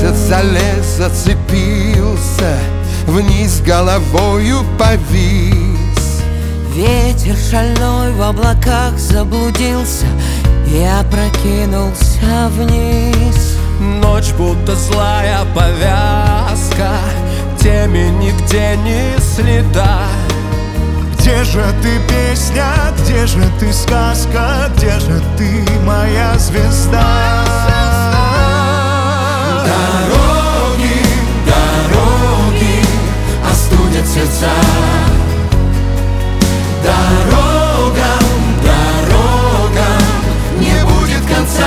месяц залез, зацепился, вниз головою повис. Ветер шальной в облаках заблудился и опрокинулся вниз. Ночь будто злая повязка, темени нигде ни следа. Где же ты, песня, где же ты, сказка, где же ты, моя звезда? Дороги, дороги остудят сердца. Дорогам, дорогам не будет конца.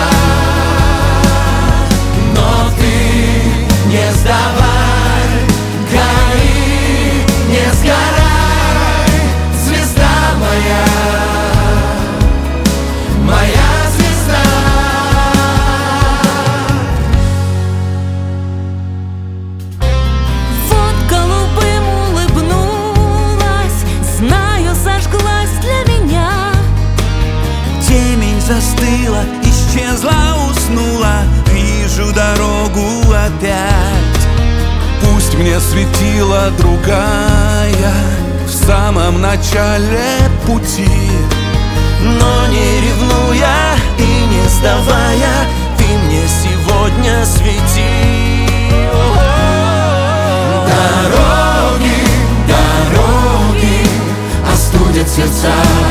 Но ты не сдавай, гори, не сгорай, звезда моя, моя звезда. Вот голубым улыбнулась, знаю, зажглась для меня. Темень застыла, исчезла, уснула, вижу дорогу опять. Пусть мне светила другая в самом начале пути, Но не ревнуя и не сдавая, ты мне сегодня свети. Дороги, дороги остудят сердца.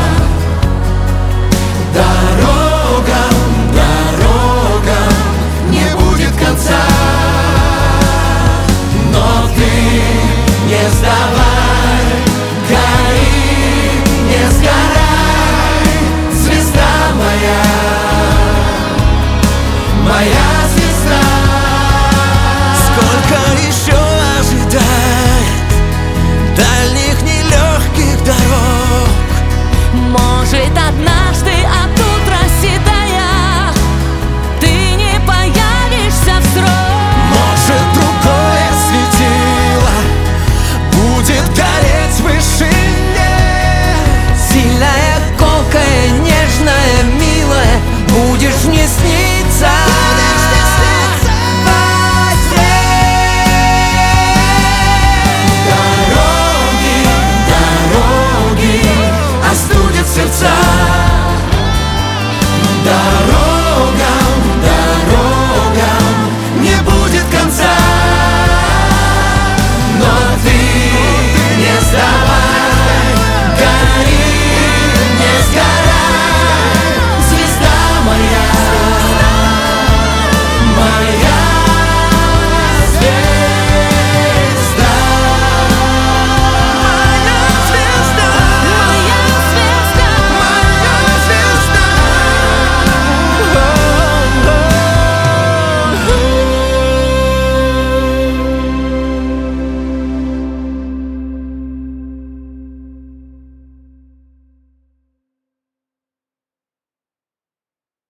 Дорогам, дорогам не будет конца. Но ты не сдавай, гори, не сгорай, звезда моя, моя звезда. Сколько еще ожидать дальних нелегких дорог? Может, однажды от утра седая ты не появишься в срок. может, другое светило будет гореть в вышине. Сильная, колкая, нежная, милая, будешь мне сниться во сне. Дороги, дороги остудят сердца. Дорогам, дорогам не будет конца.